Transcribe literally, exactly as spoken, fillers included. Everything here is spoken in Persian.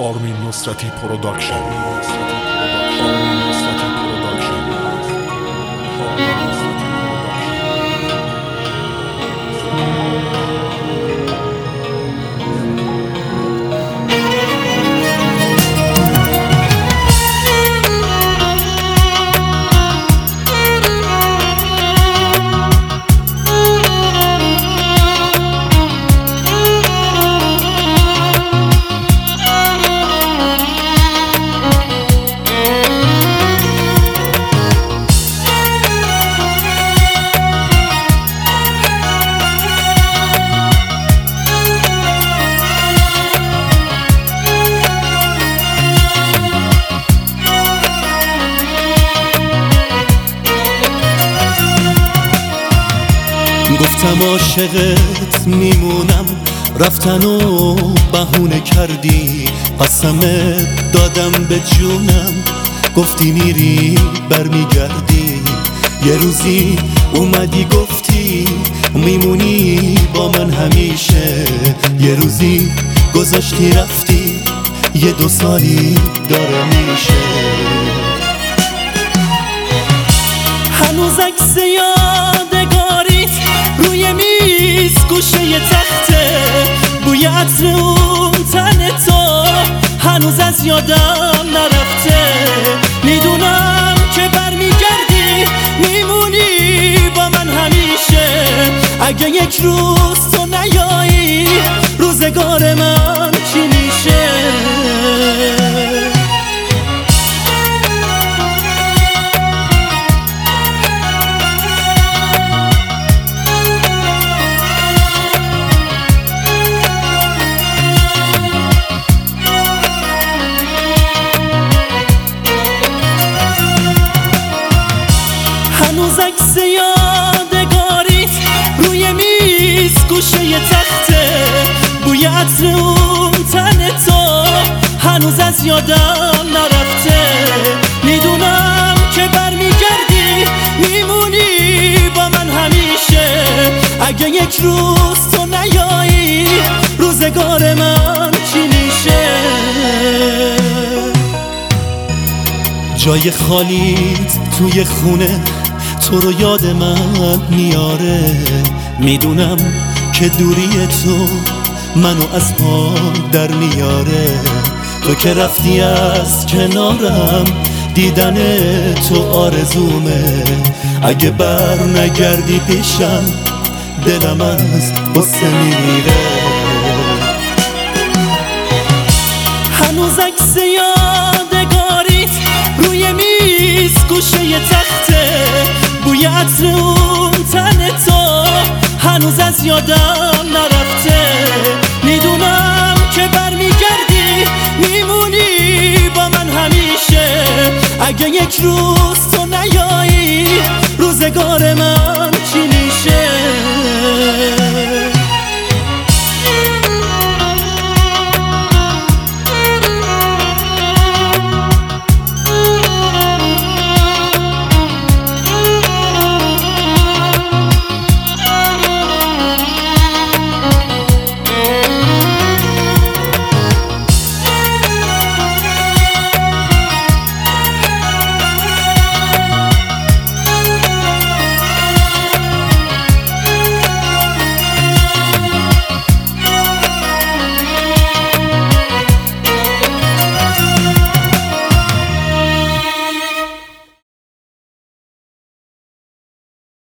آرمین نصرتی پروداکشن. آرمین نصرتی پروداکشن. گفتم عاشقت میمونم، رفتن و بهونه کردی، قسمت دادم به جونم، گفتی میری برمیگردی. یه روزی اومدی گفتی میمونی با من همیشه، یه روزی گذاشتی رفتی، یه دو سالی داره میشه. هنوز عکس یادگاریت روی میز گوشه ی تخته، بوی عطر اون تن تو هنوز از یادم نرفته. میدونم که برمیگردی میمونی با من همیشه، اگه یک روز تو نیایی روزگار من چی میشه؟ هنوز عکس یادگاریت روی میز گوشه ی تخته، بوی عطر اون تن تو هنوز از یادم نرفته. میدونم که برمیگردی میمونی با من همیشه، اگه یک روز تو نیایی روزگار من چی میشه؟ جای خالیت توی خونه تو رو یاد من میاره، میدونم که دوری تو منو از پا در میاره. تو که رفتی از کنارم دیدن تو آرزومه، اگه بر نگردی پیشم دلم از غصه میمیره. هنوز عکس یادگاریت روی میز گوشه ی تخته، بوی عطر اون تن تو هنوز از یادم نرفته. میدونم که برمیگردی میمونی با من همیشه، اگه یک روز تو نیایی روزگار من